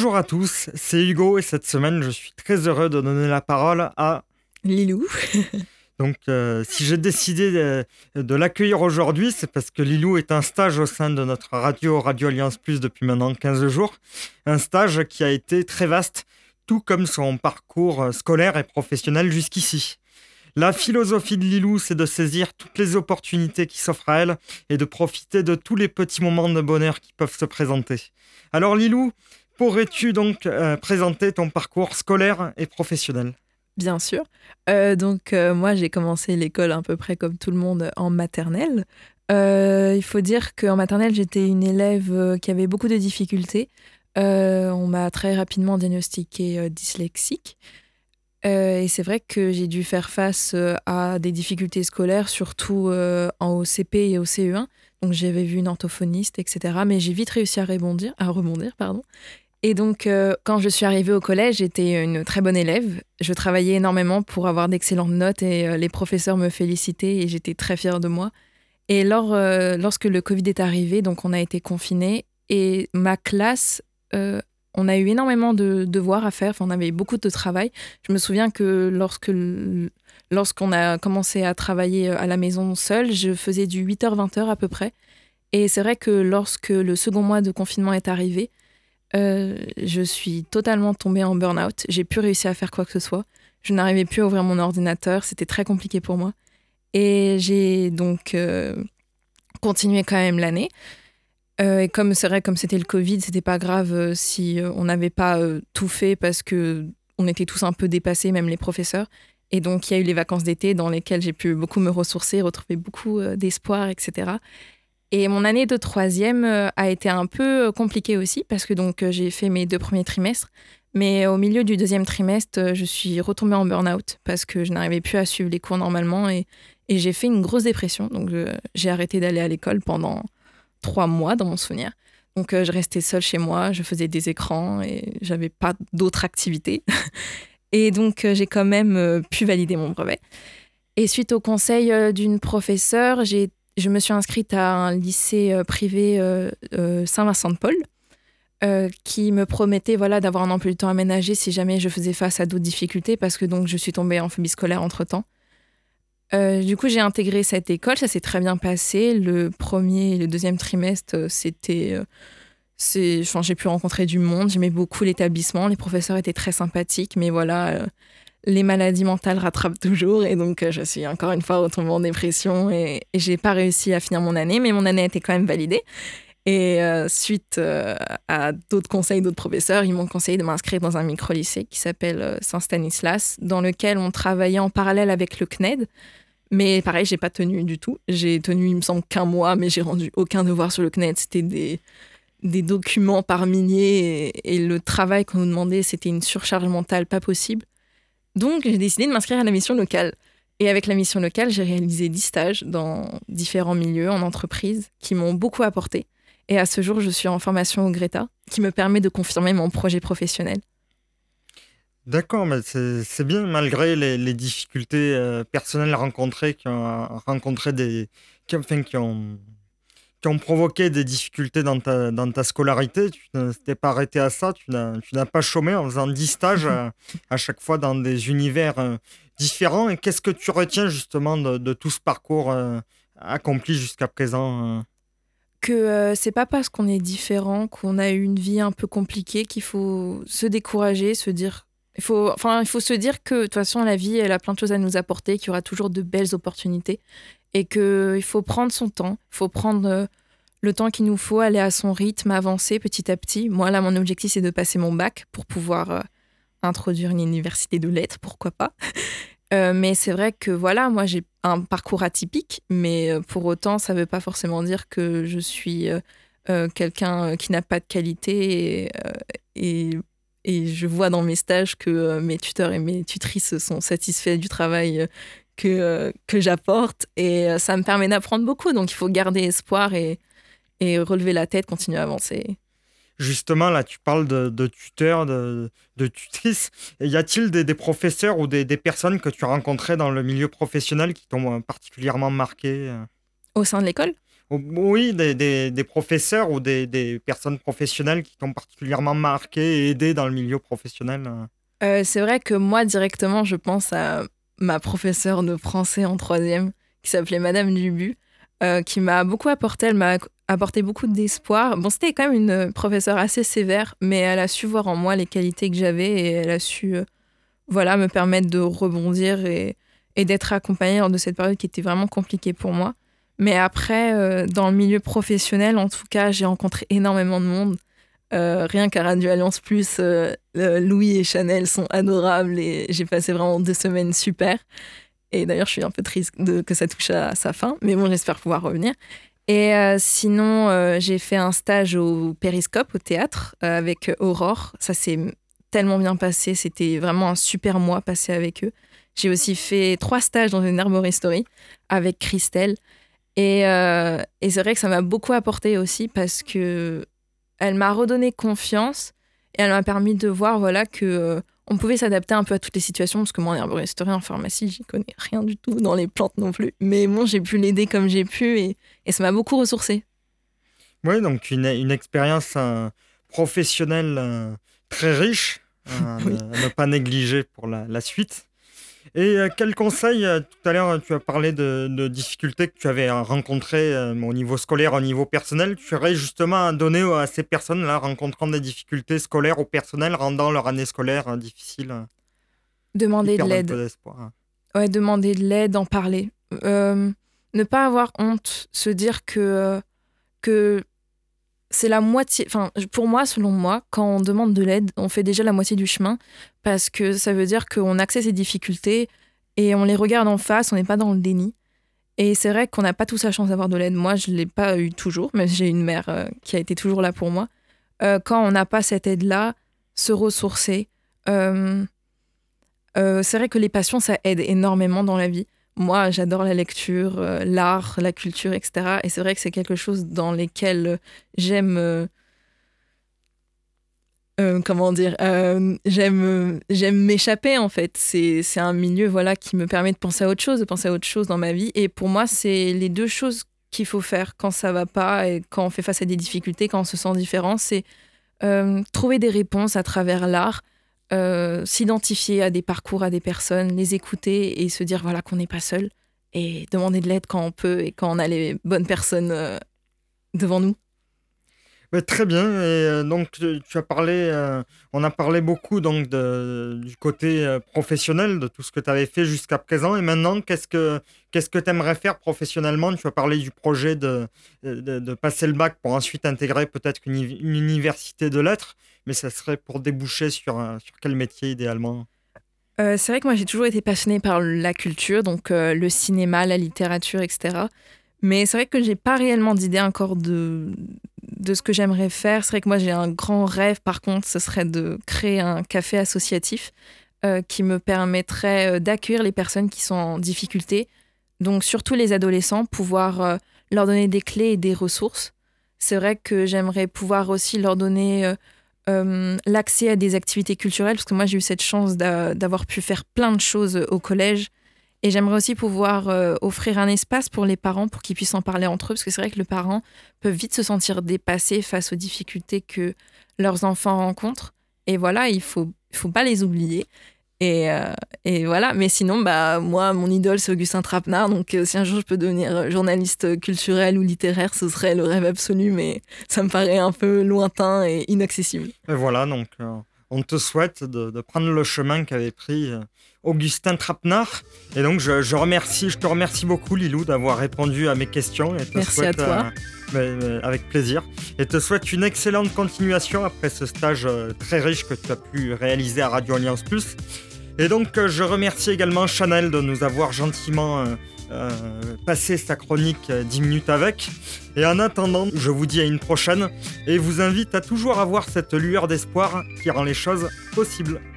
Bonjour à tous, c'est Hugo et cette semaine je suis très heureux de donner la parole à... Lilou. Si j'ai décidé de l'accueillir aujourd'hui, c'est parce que Lilou est un stage au sein de notre Radio Alliance Plus depuis maintenant 15 jours. Un stage qui a été très vaste, tout comme son parcours scolaire et professionnel jusqu'ici. La philosophie de Lilou, c'est de saisir toutes les opportunités qui s'offrent à elle et de profiter de tous les petits moments de bonheur qui peuvent se présenter. Alors Lilou, pourrais-tu donc présenter ton parcours scolaire et professionnel ? Bien sûr. Moi, j'ai commencé l'école à peu près comme tout le monde en maternelle. Il faut dire qu'en maternelle, j'étais une élève qui avait beaucoup de difficultés. On m'a très rapidement diagnostiquée dyslexique. Et c'est vrai que j'ai dû faire face à des difficultés scolaires, surtout au CP et au CE1. Donc, j'avais vu une orthophoniste, etc. Mais j'ai vite réussi à rebondir, pardon. Et donc, quand je suis arrivée au collège, j'étais une très bonne élève. Je travaillais énormément pour avoir d'excellentes notes et les professeurs me félicitaient et j'étais très fière de moi. Et lorsque le Covid est arrivé, donc on a été confinés et ma classe, on a eu énormément de devoirs à faire. Enfin, on avait beaucoup de travail. Je me souviens que lorsqu'on a commencé à travailler à la maison seule, je faisais du 8h-20h à peu près. Et c'est vrai que lorsque le second mois de confinement est arrivé, je suis totalement tombée en burn-out. J'ai plus réussi à faire quoi que ce soit. Je n'arrivais plus à ouvrir mon ordinateur. C'était très compliqué pour moi. Et j'ai donc continué quand même l'année. Et comme c'est vrai, comme c'était le Covid, c'était pas grave si on n'avait pas tout fait parce que on était tous un peu dépassés, même les professeurs. Et donc, il y a eu les vacances d'été dans lesquelles j'ai pu beaucoup me ressourcer, retrouver beaucoup d'espoir, etc. Et mon année de troisième a été un peu compliquée aussi parce que donc j'ai fait mes 2 premiers trimestres. Mais au milieu du deuxième trimestre, je suis retombée en burn-out parce que je n'arrivais plus à suivre les cours normalement et j'ai fait une grosse dépression. Donc j'ai arrêté d'aller à l'école pendant 3 mois dans mon souvenir. Donc je restais seule chez moi, je faisais des écrans et j'avais pas d'autres activités. Et donc j'ai quand même pu valider mon brevet. Et suite au conseil d'une professeure, je me suis inscrite à un lycée privé Saint-Vincent-de-Paul qui me promettait d'avoir un emploi du temps aménagé si jamais je faisais face à d'autres difficultés parce que donc je suis tombée en phobie scolaire entre-temps. Du coup, j'ai intégré cette école, ça s'est très bien passé. Le premier et le deuxième trimestre, j'ai pu rencontrer du monde, j'aimais beaucoup l'établissement, les professeurs étaient très sympathiques, mais les maladies mentales rattrapent toujours et donc je suis encore une fois retombée en dépression et j'ai pas réussi à finir mon année, mais mon année a été quand même validée. Et suite à d'autres conseils d'autres professeurs, ils m'ont conseillé de m'inscrire dans un micro-lycée qui s'appelle Saint-Stanislas, dans lequel on travaillait en parallèle avec le CNED. Mais pareil, j'ai pas tenu du tout. J'ai tenu, il me semble, qu'un mois, mais j'ai rendu aucun devoir sur le CNED. C'était des documents par milliers et le travail qu'on nous demandait, c'était une surcharge mentale pas possible. Donc, j'ai décidé de m'inscrire à la mission locale. Et avec la mission locale, j'ai réalisé 10 stages dans différents milieux, en entreprise, qui m'ont beaucoup apporté. Et à ce jour, je suis en formation au Greta, qui me permet de confirmer mon projet professionnel. D'accord, mais c'est bien malgré les difficultés personnelles rencontrées, qui ont provoqué des difficultés dans ta scolarité. Tu ne t'es pas arrêté à ça, tu n'as pas chômé en faisant 10 stages à chaque fois dans des univers différents. Et qu'est-ce que tu retiens justement de tout ce parcours accompli jusqu'à présent Que c'est pas parce qu'on est différent, qu'on a eu une vie un peu compliquée qu'il faut se décourager, se dire... il faut se dire que de toute façon, la vie, elle a plein de choses à nous apporter, qu'il y aura toujours de belles opportunités et qu'il faut prendre son temps, il faut prendre le temps qu'il nous faut, aller à son rythme, avancer petit à petit. Moi, là, mon objectif, c'est de passer mon bac pour pouvoir introduire une université de lettres, pourquoi pas. Mais c'est vrai que moi, j'ai un parcours atypique, mais pour autant, ça ne veut pas forcément dire que je suis quelqu'un qui n'a pas de qualité. Et, et je vois dans mes stages que mes tuteurs et mes tutrices sont satisfaits du travail que j'apporte. Et ça me permet d'apprendre beaucoup. Donc, il faut garder espoir et relever la tête, continuer à avancer. Justement, là, tu parles de tuteurs, de tutrices. Et y a-t-il des professeurs ou des personnes que tu as rencontrées dans le milieu professionnel qui t'ont particulièrement marqué Au sein de l'école? Oui, des professeurs ou des personnes professionnelles qui t'ont particulièrement marqué et aidé dans le milieu professionnel. C'est vrai que moi, directement, je pense à ma professeure de français en troisième, qui s'appelait Madame Dubu, qui m'a beaucoup apporté. Elle m'a apporté beaucoup d'espoir. Bon, c'était quand même une professeure assez sévère, mais elle a su voir en moi les qualités que j'avais et elle a su, voilà, me permettre de rebondir et d'être accompagnée lors de cette période qui était vraiment compliquée pour moi. Mais après, dans le milieu professionnel, en tout cas, j'ai rencontré énormément de monde. Rien qu'à Radio Alliance Plus, Louis et Chanel sont adorables et j'ai passé vraiment 2 semaines super. Et d'ailleurs, je suis un peu triste que ça touche à sa fin, mais bon, j'espère pouvoir revenir. Et sinon, j'ai fait un stage au Périscope, au théâtre, avec Aurore. Ça s'est tellement bien passé, c'était vraiment un super mois passé avec eux. J'ai aussi fait 3 stages dans une herboristerie avec Christelle. Et c'est vrai que ça m'a beaucoup apporté aussi parce que elle m'a redonné confiance et elle m'a permis de voir voilà, que on pouvait s'adapter un peu à toutes les situations parce que moi en herboristerie, en pharmacie, j'y connais rien du tout dans les plantes non plus. Mais bon, j'ai pu l'aider comme j'ai pu et ça m'a beaucoup ressourcée. Oui, donc une expérience professionnelle très riche Oui. à ne pas négliger pour la suite. Et quel conseil, tout à l'heure tu as parlé de difficultés que tu avais rencontrées au niveau scolaire, au niveau personnel, tu aurais justement à donner à ces personnes-là rencontrant des difficultés scolaires ou personnelles, rendant leur année scolaire difficile, qui Demander de perdent un peu l'aide. d'espoir, hein. Ouais, demander de l'aide, en parler. Ne pas avoir honte, se dire que c'est la moitié. Enfin, pour moi, selon moi, quand on demande de l'aide, on fait déjà la moitié du chemin parce que ça veut dire qu'on accepte ses difficultés et on les regarde en face, on n'est pas dans le déni. Et c'est vrai qu'on n'a pas tous la chance d'avoir de l'aide. Moi, je ne l'ai pas eu toujours, mais j'ai une mère qui a été toujours là pour moi. Quand on n'a pas cette aide-là, se ressourcer. C'est vrai que les passions, ça aide énormément dans la vie. Moi, j'adore la lecture, l'art, la culture, etc. Et c'est vrai que c'est quelque chose dans lesquels j'aime, comment dire, j'aime m'échapper en fait. C'est un milieu voilà qui me permet de penser à autre chose, dans ma vie. Et pour moi, c'est les deux choses qu'il faut faire quand ça va pas et quand on fait face à des difficultés, quand on se sent différent, c'est trouver des réponses à travers l'art, s'identifier à des parcours, à des personnes, les écouter et se dire voilà qu'on n'est pas seul et demander de l'aide quand on peut et quand on a les bonnes personnes devant nous. Ouais, très bien. Et donc, tu as parlé, on a parlé beaucoup donc du côté professionnel, de tout ce que tu avais fait jusqu'à présent. Et maintenant, qu'est-ce que tu aimerais faire professionnellement? Tu as parlé du projet de passer le bac pour ensuite intégrer peut-être une université de lettres, mais ça serait pour déboucher sur quel métier idéalement? C'est vrai que moi j'ai toujours été passionnée par la culture, donc le cinéma, la littérature, etc. Mais c'est vrai que j'ai pas réellement d'idée encore de ce que j'aimerais faire. C'est vrai que moi j'ai un grand rêve par contre, ce serait de créer un café associatif qui me permettrait d'accueillir les personnes qui sont en difficulté, donc surtout les adolescents, pouvoir leur donner des clés et des ressources. C'est vrai que j'aimerais pouvoir aussi leur donner l'accès à des activités culturelles, parce que moi j'ai eu cette chance d'avoir pu faire plein de choses au collège. Et j'aimerais aussi pouvoir offrir un espace pour les parents pour qu'ils puissent en parler entre eux, parce que c'est vrai que les parents peuvent vite se sentir dépassés face aux difficultés que leurs enfants rencontrent. Et voilà, il faut pas les oublier. Et voilà, mais sinon, bah, moi, mon idole, c'est Augustin Trapenard. Donc, si un jour je peux devenir journaliste culturel ou littéraire, ce serait le rêve absolu, mais ça me paraît un peu lointain et inaccessible. Et voilà, donc on te souhaite de prendre le chemin qu'avait pris Augustin Trapenard. Et donc je te remercie beaucoup Lilou d'avoir répondu à mes questions et te Merci souhaite, à toi. avec plaisir, et te souhaite une excellente continuation après ce stage très riche que tu as pu réaliser à Radio Alliance Plus. Et donc je remercie également Chanel de nous avoir gentiment passé sa chronique 10 minutes avec. Et en attendant, je vous dis à une prochaine et vous invite à toujours avoir cette lueur d'espoir qui rend les choses possibles.